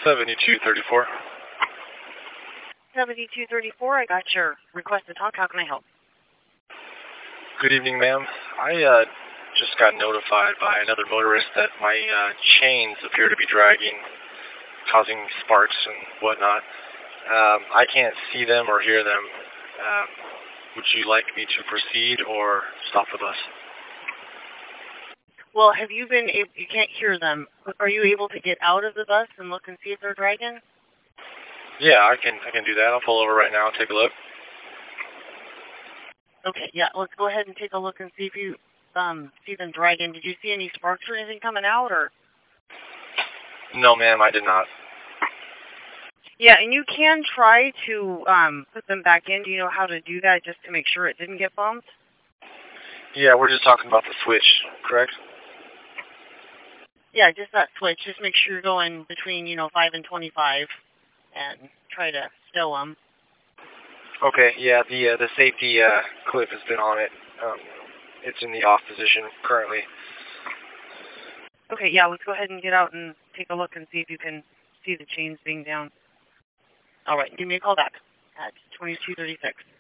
7234. 7234, I got your request to talk. How can I help? Good evening, ma'am. I just got notified by another motorist that my chains appear to be dragging, causing sparks and whatnot. I can't see them or hear them. Would you like me to proceed or stop the bus? Well, have you been able, you can't hear them. Are you able to get out of the bus and look and see if they're dragging? Yeah, I can do that. I'll pull over right now and take a look. Okay, yeah, let's go ahead and take a look and see if you see them dragging. Did you see any sparks or anything coming out, or? No, ma'am, I did not. Yeah, and you can try to put them back in. Do you know how to do that just to make sure it didn't get bumped? Yeah, we're just talking about the switch, correct? Yeah, just that switch. Just make sure you're going between, 5 and 25 and try to stow them. Okay, yeah, the safety clip has been on it. It's in the off position currently. Okay, yeah, let's go ahead and get out and take a look and see if you can see the chains being down. All right, give me a call back at 2236.